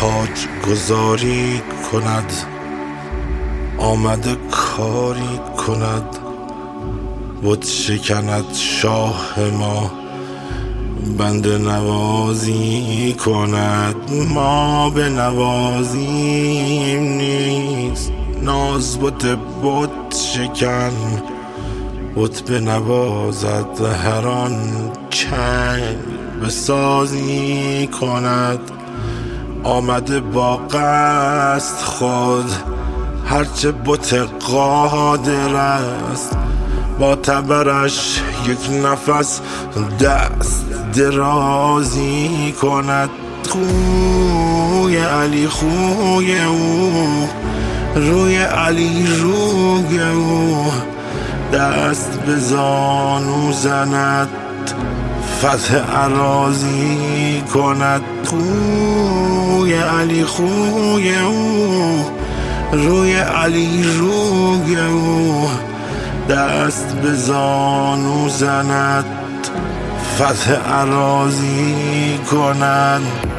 تاج گذاری کند، آمده کاری کند، بت شکند شاه ما، بنده نوازی کند. ما به نوازیم نیست، ناز بت شکن، بت بنوازد هر آن چنگ بسازی کند. آمده با قصد خود، هرچه بت قادر است، با تبرش یک نفس دست درازی کند. خوی علی خوی او، روی علی روی او، دست به زانو زند، فتح اراضی کند. خوی علی خوی او، روی علی روی او، دست به زانو زند، فتح اراضی کند.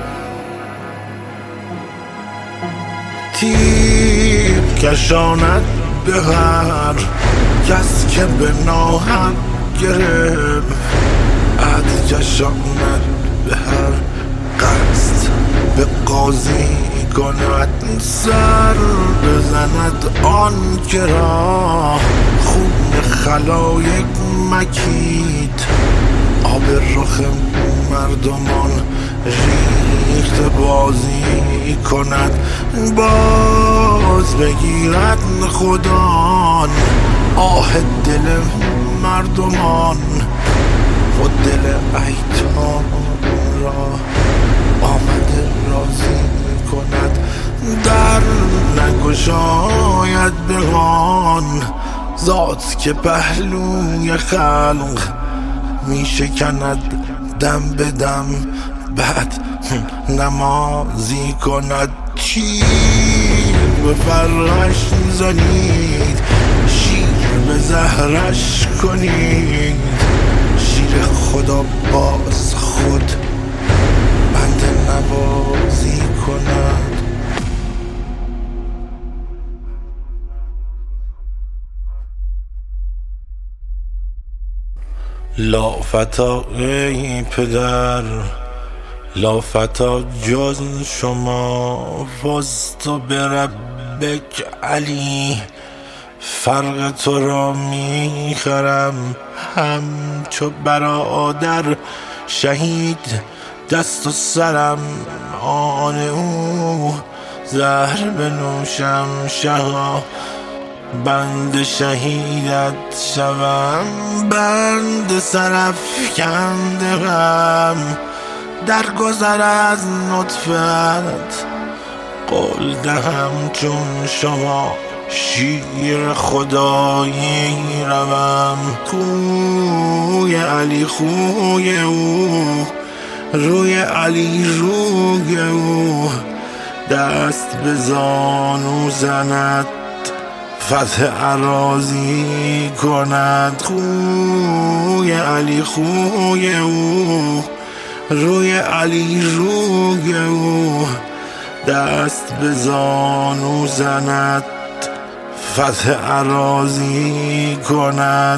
تیغ کشاند به هر کس که به ناحق گرفت، عهد کشاند به هر قصد به قاضی کند. سر بزند آن که را خون خلایق مکید، آب رخ مردمان ریخت بازی کند. باز بگیرد خدا آه دل مردمان، خود دل ایتام را آمده راضی کند. در نگشاید به آن ذات که پهلوی خلق می شکند دم به دم، بعد نمازی کند. شیر به فرش زنید، شیر به زهرش کنید، شیر خدا باز خود بنده نوازی کند. لافتا ای پدر، لافتا جز شما، فزت بربک علی، فرق تو را میخرم همچو برادر شهید. دست و سرم آن او، زهر بنوشم شها، بند شهیدت شوم، بند سرافکنده غم. در گذر از نطفت قول دهم چون شما، شیر خدایی روم. خوی علی خوی او، روی علی روی او، دست به زانو زند، فتح اراضی کند. خوی علی خوی او، روی علی روی او، دست به زانو زند، فتح اراضی کند.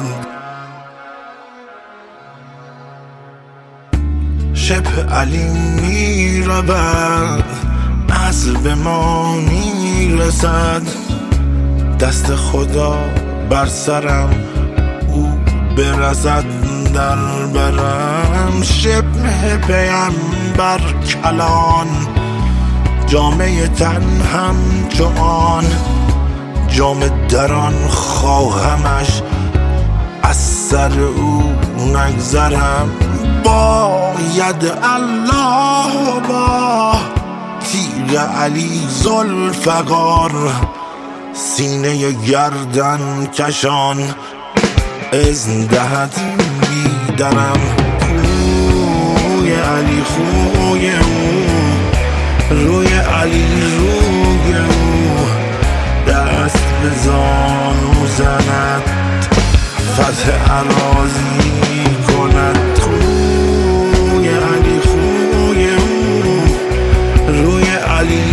شبه علی می رود، عصر به ما می رسد، دست خدا بر سرم او برسد در برم. شبه پیمبر کلان، جامعه تن همچون جام دران خواهمش، از سر او نگذرم. باید الله با تیغ علی ذوالفقار، سینه گردن کشان اذن دهد بیدرم. خوی علی خوی او، روی علی روی او، دست به زانو زند، فتح اراضی کند. خوی علی خوی او، روی علی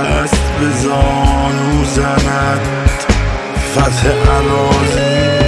دست به زانو زند فتح اراضی